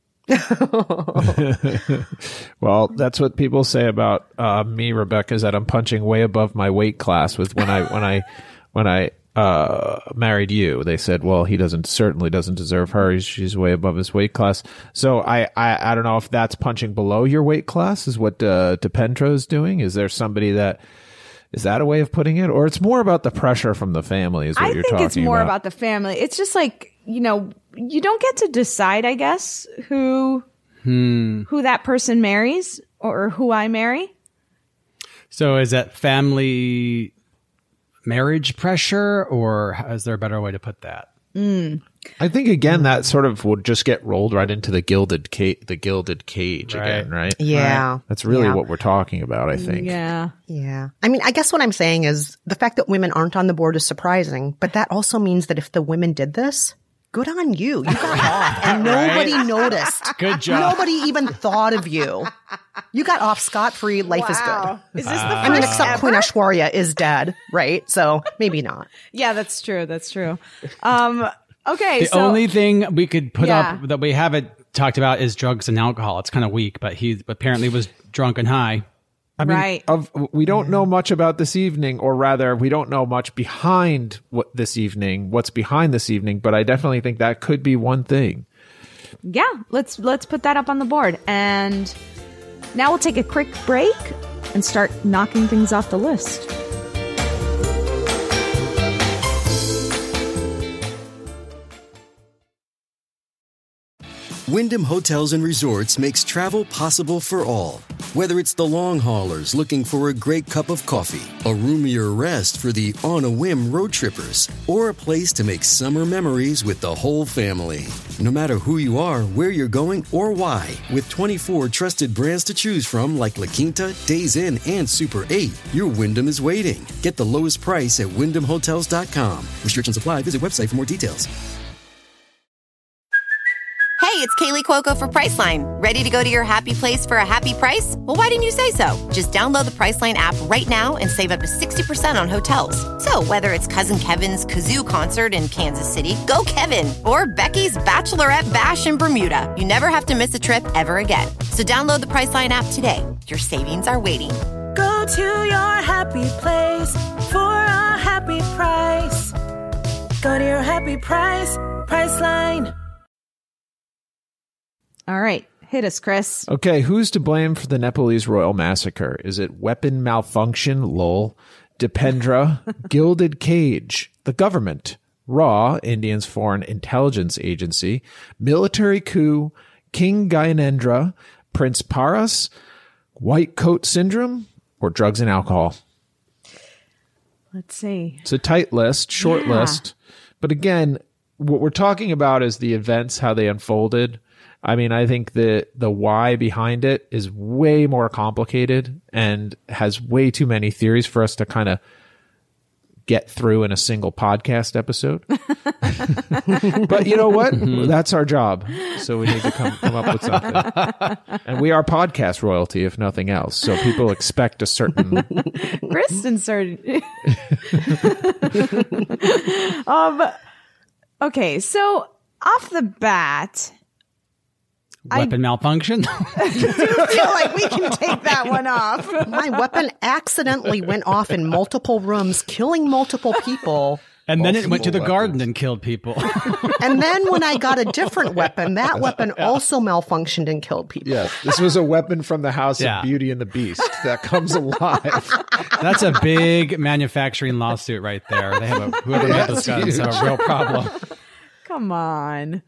Well, that's what people say about me, Rebecca, is that I'm punching way above my weight class. With when I married you, they said, well, he certainly doesn't deserve her. She's way above his weight class. So I don't know if that's punching below your weight class is what DePentro is doing. Is there somebody is that a way of putting it, or it's more about the pressure from the family? Is what you're talking about? I think it's more about the family. It's just like, you don't get to decide, I guess, who that person marries or who I marry. So is that family marriage pressure, or is there a better way to put that? I think, again, that sort of would just get rolled right into the gilded cage again, right? Yeah. Right? That's really what we're talking about, I think. Yeah. Yeah. I mean, I guess what I'm saying is the fact that women aren't on the board is surprising, but that also means that if the women did this, good on you. You got off and nobody noticed. Good job. Nobody even thought of you. You got off scot-free. Life is good. Is this the first except Queen Aishwarya is dead, right? So maybe not. Yeah, that's true. That's true. Okay. The only thing we could put up that we haven't talked about is drugs and alcohol. It's kind of weak, but he apparently was drunk and high. I mean, we don't know much about this evening, or rather, we don't know much behind what's behind this evening, but I definitely think that could be one thing. Yeah, let's put that up on the board. And now we'll take a quick break and start knocking things off the list. Wyndham Hotels and Resorts makes travel possible for all. Whether it's the long haulers looking for a great cup of coffee, a roomier rest for the on-a-whim road trippers, or a place to make summer memories with the whole family. No matter who you are, where you're going, or why, with 24 trusted brands to choose from like La Quinta, Days Inn, and Super 8, your Wyndham is waiting. Get the lowest price at WyndhamHotels.com. Restrictions apply. Visit website for more details. Hey, it's Kaylee Cuoco for Priceline. Ready to go to your happy place for a happy price? Well, why didn't you say so? Just download the Priceline app right now and save up to 60% on hotels. So whether it's Cousin Kevin's Kazoo Concert in Kansas City, go Kevin, or Becky's Bachelorette Bash in Bermuda, you never have to miss a trip ever again. So download the Priceline app today. Your savings are waiting. Go to your happy place for a happy price. Go to your happy price, Priceline. All right. Hit us, Chris. Okay, who's to blame for the Nepalese royal massacre? Is it weapon malfunction, lol, Dipendra, Gilded Cage, the government, RAW, India's foreign intelligence agency, military coup, King Gyanendra, Prince Paras, white coat syndrome, or drugs and alcohol? Let's see. It's a tight list, short list. But again, what we're talking about is the events, how they unfolded. I mean, I think the why behind it is way more complicated and has way too many theories for us to kind of get through in a single podcast episode. But you know what? That's our job. So we need to come up with something. And we are podcast royalty, if nothing else. So people expect a certain... Kristen started... Okay, so off the bat... Weapon malfunction? I do feel like we can take that one off. My weapon accidentally went off in multiple rooms, killing multiple people. And then it went to the garden and killed people. And then when I got a different weapon, that weapon also malfunctioned and killed people. Yes, this was a weapon from the House of Beauty and the Beast that comes alive. That's a big manufacturing lawsuit right there. They have whoever made those guns have a real problem. Come on.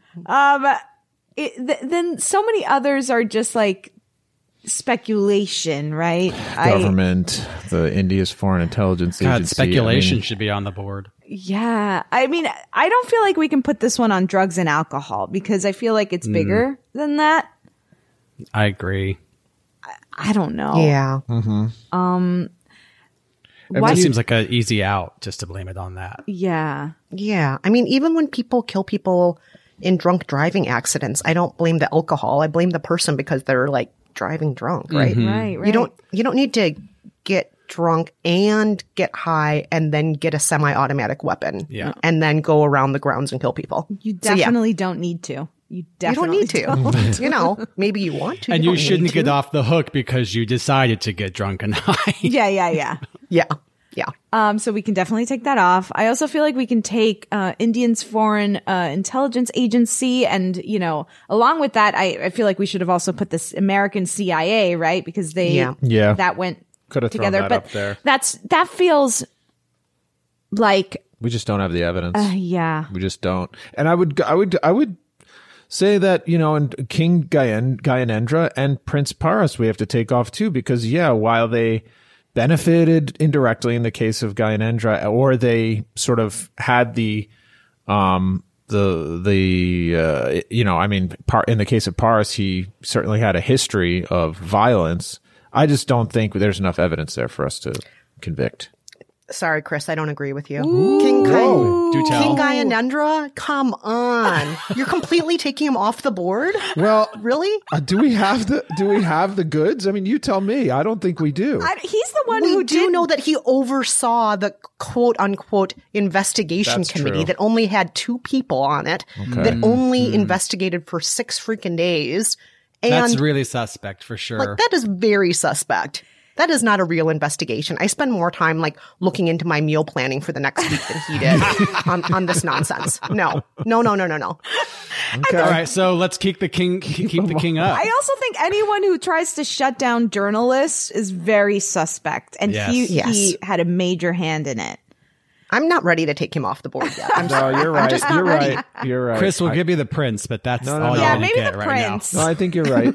Then so many others are just like speculation, right? Government, the India's foreign intelligence agency. Speculation should be on the board. Yeah. I mean, I don't feel like we can put this one on drugs and alcohol because I feel like it's bigger than that. I agree. I don't know. Yeah. Mm-hmm. It seems like an easy out just to blame it on that. Yeah. Yeah. I mean, even when people kill people in drunk driving accidents, I don't blame the alcohol. I blame the person because they're like driving drunk, right? Mm-hmm. Right. You don't need to get drunk and get high and then get a semi-automatic weapon and then go around the grounds and kill people. You definitely don't need to. You definitely don't need to. You know, maybe you want to. And you shouldn't get off the hook because you decided to get drunk and high. Yeah. So we can definitely take that off. I also feel like we can take Indian's foreign intelligence agency, and you know, along with that, I feel like we should have also put this American CIA, right? Because that went could have together. Thrown that up there. That feels like we just don't have the evidence. Yeah, we just don't. And I would say that, you know, and King Gyanendra and Prince Paras we have to take off too, because while they benefited indirectly in the case of Gyanendra, or they sort of had in the case of Paras, he certainly had a history of violence. I just don't think there's enough evidence there for us to convict. Sorry, Chris, I don't agree with you. Do tell. King Gyanendra, come on. You're completely taking him off the board? Well, really? Do we have the goods? I mean, you tell me. I don't think we do. He's the one who do know that he oversaw the quote unquote investigation committee that only had 2 people on it, that only investigated for 6 freaking days. And that's really suspect for sure. Like, that is very suspect. That is not a real investigation. I spend more time like looking into my meal planning for the next week than he did on this nonsense. No. Okay. All right, so let's keep the king up. I also think anyone who tries to shut down journalists is very suspect, and he had a major hand in it. I'm not ready to take him off the board yet. I'm sorry. You're right. I'm just not ready. You're right. Chris will give you the prince, but that's all you're going to get right now. No, I think you're right.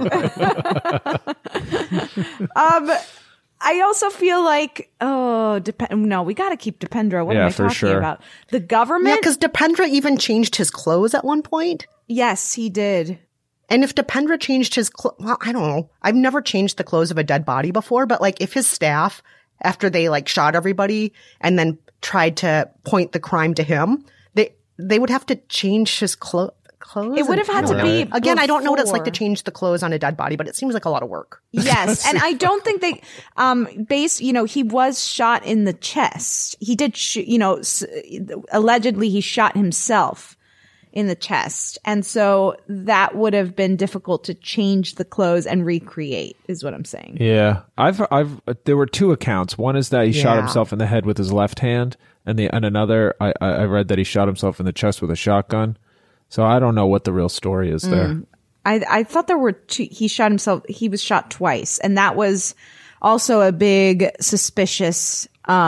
I also feel like, we got to keep Dipendra. What am I talking about? The government? Yeah, because Dipendra even changed his clothes at one point. Yes, he did. And if Dipendra changed his clothes, well, I don't know. I've never changed the clothes of a dead body before, but like if his staff, after they like shot everybody and then tried to point the crime to him, they would have to change his clothes. clothes? It would have had to be Again, I don't know what it's like to before. change the clothes on a dead body, but it seems like a lot of work. Yes, and I don't think they he was shot in the chest. He did allegedly he shot himself in the chest. And so that would have been difficult to change the clothes and recreate, is what I'm saying. Yeah. There were two accounts. One is that he shot himself in the head with his left hand, and another, I read that he shot himself in the chest with a shotgun. So I don't know what the real story is there. I thought there were two. He was shot twice. And that was also a big suspicious,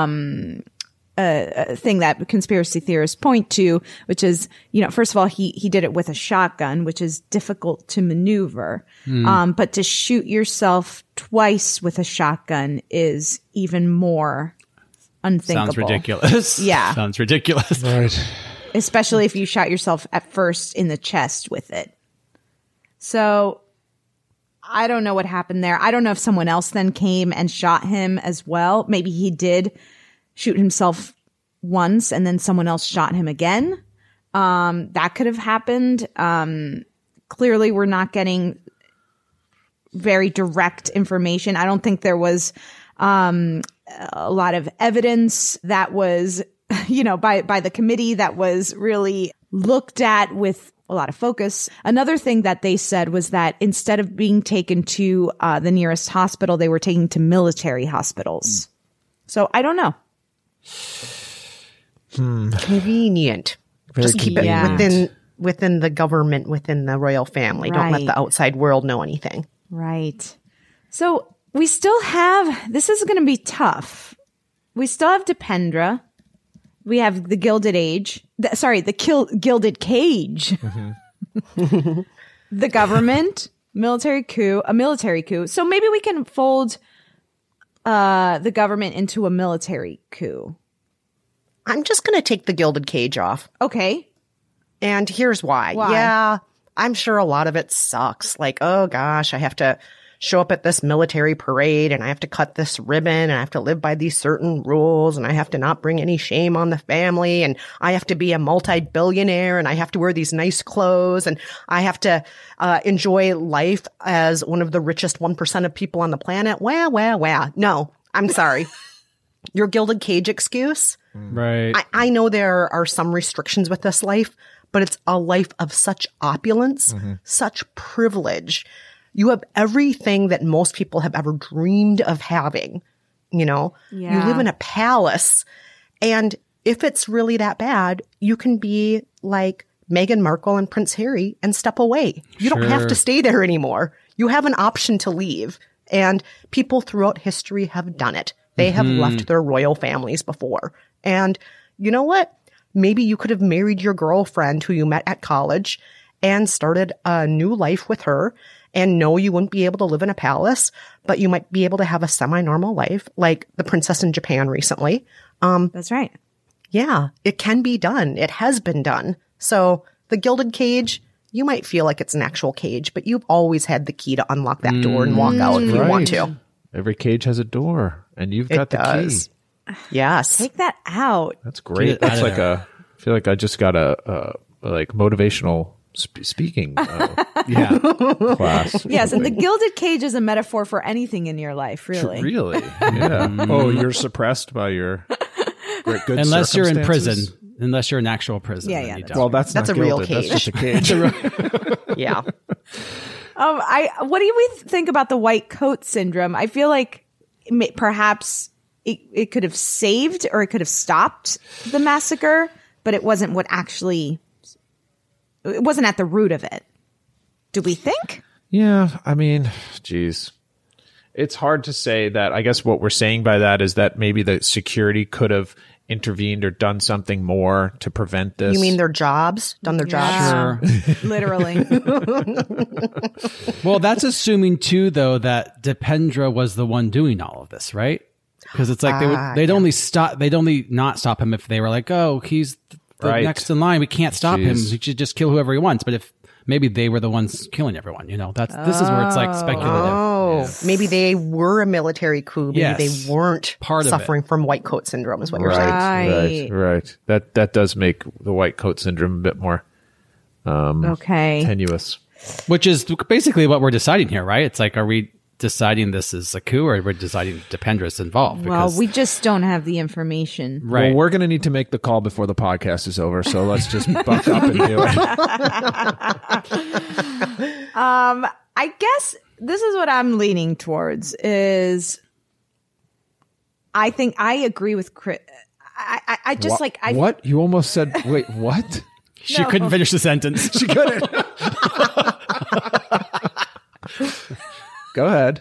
thing that conspiracy theorists point to, which is, first of all, he did it with a shotgun, which is difficult to maneuver. But to shoot yourself twice with a shotgun is even more unthinkable. Sounds ridiculous. Yeah. Sounds ridiculous. Right. Especially if you shot yourself at first in the chest with it. So I don't know what happened there. I don't know if someone else then came and shot him as well. Maybe he did shoot himself once and then someone else shot him again. That could have happened. Clearly we're not getting very direct information. I don't think there was a lot of evidence that was, by the committee that was really looked at with a lot of focus. Another thing that they said was that instead of being taken to the nearest hospital, they were taken to military hospitals. So I don't know. Convenient. Just keep it within the government, within the royal family. Don't let the outside world know anything. Right. So we still have, this is going to be tough. We still have Dipendra. We have the Gilded Age. Gilded Cage. Mm-hmm. The government, a military coup. So maybe we can fold the government into a military coup. I'm just going to take the Gilded Cage off. Okay. And here's why. Yeah, I'm sure a lot of it sucks. Like, oh gosh, I have to show up at this military parade and I have to cut this ribbon and I have to live by these certain rules and I have to not bring any shame on the family and I have to be a multi-billionaire and I have to wear these nice clothes and I have to enjoy life as one of the richest 1% of people on the planet. Wow. No, I'm sorry. Your Gilded Cage excuse. Right. I know there are some restrictions with this life, but it's a life of such opulence, such privilege. You have everything that most people have ever dreamed of having, You live in a palace. And if it's really that bad, you can be like Meghan Markle and Prince Harry and step away. You don't have to stay there anymore. You have an option to leave. And people throughout history have done it. They have left their royal families before. And you know what? Maybe you could have married your girlfriend who you met at college and started a new life with her. And no, you wouldn't be able to live in a palace, but you might be able to have a semi-normal life like the princess in Japan recently. That's right. Yeah, it can be done. It has been done. So the Gilded Cage, you might feel like it's an actual cage, but you've always had the key to unlock that door and walk out if you want to. Every cage has a door, and you've got the key. Yes. Take that out. That's great. That's like I feel like I just got a motivational speaking class. Yes, and the Gilded Cage is a metaphor for anything in your life, really. Really? Yeah. Oh, you're suppressed by your good unless you're in prison. Unless you're in actual prison. Yeah. Well, that's not a real gilded. cage. That's just a cage. Yeah. What do we think about the white coat syndrome? I feel like perhaps it could have saved or it could have stopped the massacre, but it wasn't it wasn't at the root of it. Do we think? Yeah. I mean, geez. It's hard to say that. I guess what we're saying by that is that maybe the security could have intervened or done something more to prevent this. You mean their jobs? Done their jobs? Sure. Literally. Well, that's assuming too, though, that Dipendra was the one doing all of this, right? Because it's like they'd only not stop him if they were like, oh, he's the next in line. We can't stop him. We should just kill whoever he wants. But if maybe they were the ones killing everyone, this is where it's like speculative. Oh, maybe they were a military coup. Maybe they weren't suffering from white coat syndrome is what you're saying. Right. That does make the white coat syndrome a bit more tenuous. Which is basically what we're deciding here, right? It's like, are we deciding this is a coup, or we're deciding Dipendra's involved? Well, we just don't have the information. Right. Well, we're going to need to make the call before the podcast is over, so let's just buck up and do it. I guess this is what I'm leaning towards is I think I agree with Chris. I just What? You almost said, wait, what? She couldn't finish the sentence. She couldn't. Go ahead.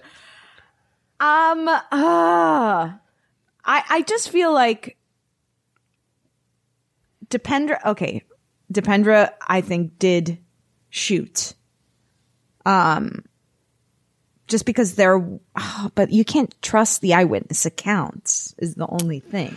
I just feel like Dipendra, I think, did shoot. Just because but you can't trust the eyewitness accounts is the only thing.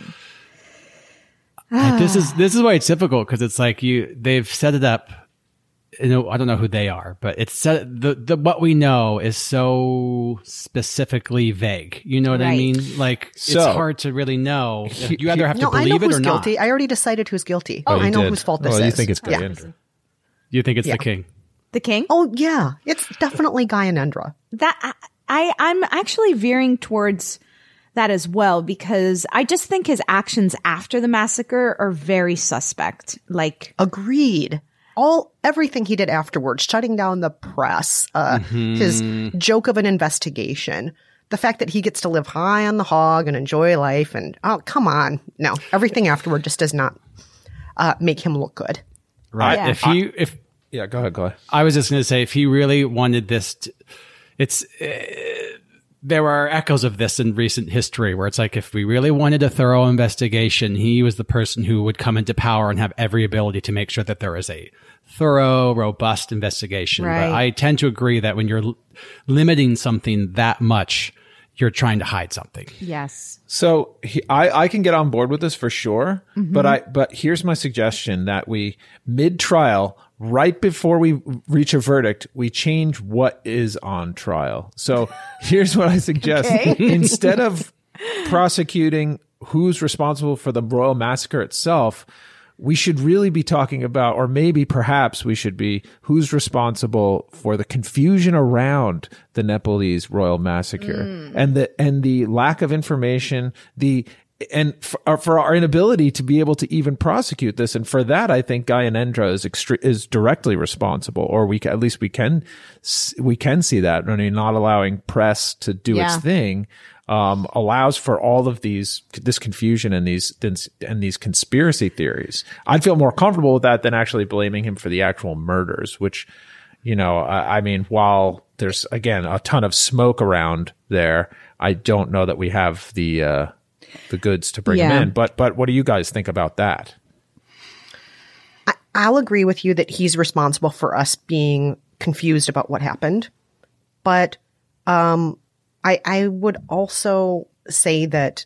This is why it's difficult, because it's like they've set it up. I don't know who they are, but it's set, what we know is so specifically vague. You know what I mean? Like, it's hard to really know. You either have to believe it or not. Guilty. I already decided who's guilty. I know whose fault this is. You think it's Gyanendra? You think it's the king? The king? Oh yeah, it's definitely Gyanendra. That I'm actually veering towards that as well, because I just think his actions after the massacre are very suspect. Like, agreed. Everything he did afterwards, shutting down the press, his joke of an investigation, the fact that he gets to live high on the hog and enjoy life, and oh, come on. No, everything afterward just does not make him look good. Right. Yeah. Go ahead. I was just going to say, if he really wanted this, there are echoes of this in recent history where it's like, if we really wanted a thorough investigation, he was the person who would come into power and have every ability to make sure that there is a thorough, robust investigation. Right. But I tend to agree that when you're limiting something that much, you're trying to hide something. Yes. So I can get on board with this for sure, but here's my suggestion, that we mid-trial, right before we reach a verdict, we change what is on trial. So here's what I suggest. Instead of prosecuting who's responsible for the royal massacre itself, we should really be talking about, or maybe perhaps we should be, who's responsible for the confusion around the Nepalese royal massacre and the lack of information, for our inability to be able to even prosecute this. And for that, I think Gyanendra is directly responsible, or we can see that. I mean, not allowing press to do its thing allows for all of this confusion and these conspiracy theories. I'd feel more comfortable with that than actually blaming him for the actual murders, which, I mean, while there's, again, a ton of smoke around there, I don't know that we have the goods to bring him in. But what do you guys think about that? I'll agree with you that he's responsible for us being confused about what happened. But I would also say that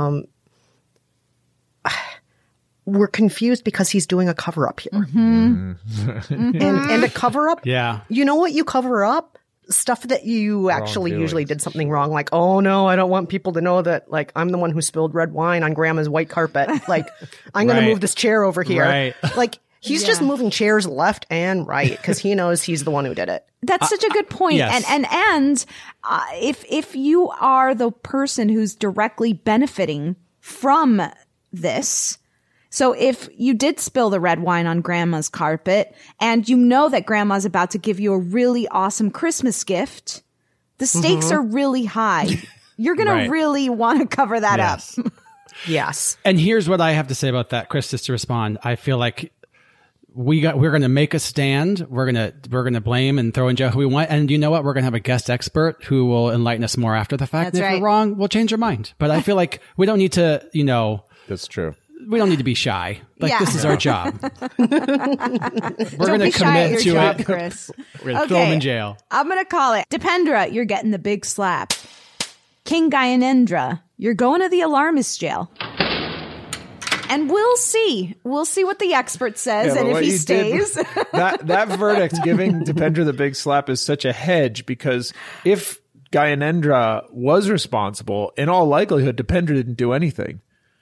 we're confused because he's doing a cover-up here. And a cover-up? Yeah. You know what you cover up? Stuff that you actually usually did something wrong. Like, oh no, I don't want people to know that, like, I'm the one who spilled red wine on grandma's white carpet. Like, I'm going to move this chair over here. Right. Like, he's just moving chairs left and right because he knows he's the one who did it. That's such a good point. Yes. And if you are the person who's directly benefiting from this, so if you did spill the red wine on grandma's carpet and you know that grandma's about to give you a really awesome Christmas gift, the stakes are really high. You're going to really want to cover that up. Yes. And here's what I have to say about that, Chris, just to respond. I feel like we're going to make a stand. We're going to blame and throw in jail who we want. And you know what? We're going to have a guest expert who will enlighten us more after the fact. That's and if we're wrong, we'll change our mind. But I feel like we don't need to, That's true. We don't need to be shy. Like, this is our job. We're going to commit to job, it. Chris. We're going to throw him in jail. I'm going to call it. Dipendra, you're getting the big slap. King Gyanendra, you're going to the alarmist jail. And we'll see. We'll see what the expert says and if he stays. That verdict giving Dipendra the big slap is such a hedge, because if Gyanendra was responsible, in all likelihood, Dipendra didn't do anything.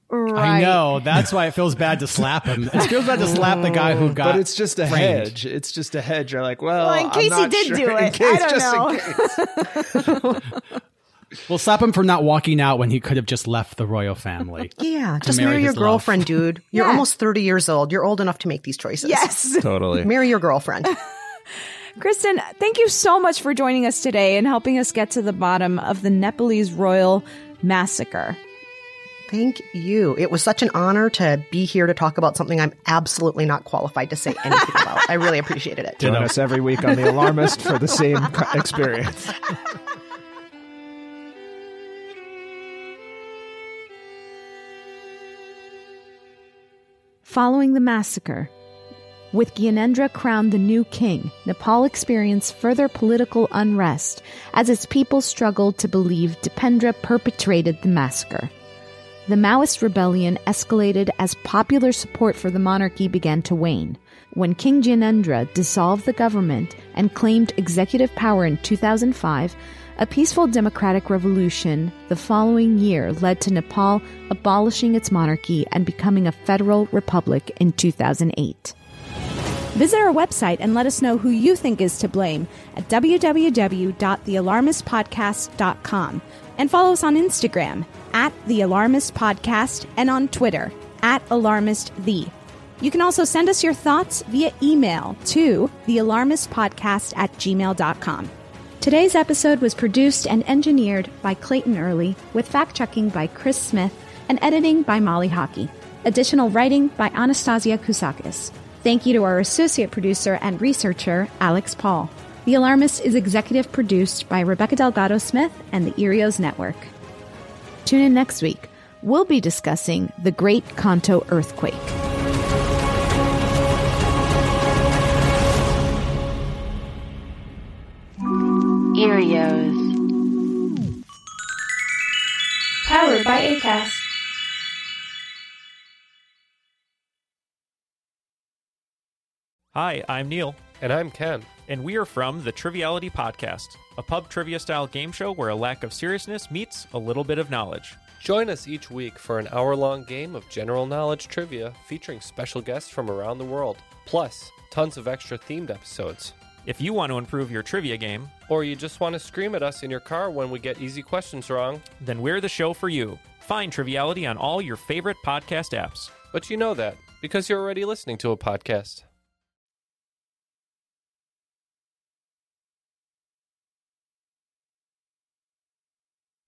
I know. That's why it feels bad to slap him. It feels bad to slap the guy who got But it's just a framed. hedge. It's just a hedge. You're like, well, in case I'm not he did sure. do it. In case, I just don't know. in case. We'll slap him for not walking out when he could have just left the royal family. Yeah, to just marry your his love. girlfriend, dude. You're Yeah. almost 30 years old. You're old enough to make these choices. Yes. Totally. Marry your girlfriend. Kristen, thank you so much for joining us today and helping us get to the bottom of the Nepalese royal massacre. Thank you. It was such an honor to be here to talk about something I'm absolutely not qualified to say anything about. I really appreciated it. Join us every week on The Alarmist for the same experience. Following the massacre, with Gyanendra crowned the new king, Nepal experienced further political unrest as its people struggled to believe Dipendra perpetrated the massacre. The Maoist rebellion escalated as popular support for the monarchy began to wane. When King Gyanendra dissolved the government and claimed executive power in 2005, a peaceful democratic revolution the following year led to Nepal abolishing its monarchy and becoming a federal republic in 2008. Visit our website and let us know who you think is to blame at www.thealarmistpodcast.com and follow us on Instagram @thealarmistpodcast and on Twitter @alarmistthe. You can also send us your thoughts via email to thealarmistpodcast@gmail.com. Today's episode was produced and engineered by Clayton Early, with fact-checking by Chris Smith and editing by Molly Hockey. Additional writing by Anastasia Kousakis. Thank you to our associate producer and researcher, Alex Paul. The Alarmist is executive produced by Rebecca Delgado-Smith and the Erios Network. Tune in next week. We'll be discussing the Great Kanto Earthquake. Erios. Powered by Acast. Hi, I'm Neil. And I'm Ken. And we are from the Triviality Podcast, a pub trivia-style game show where a lack of seriousness meets a little bit of knowledge. Join us each week for an hour-long game of general knowledge trivia featuring special guests from around the world, plus tons of extra themed episodes. If you want to improve your trivia game, or you just want to scream at us in your car when we get easy questions wrong, then we're the show for you. Find Triviality on all your favorite podcast apps. But you know that, because you're already listening to a podcast.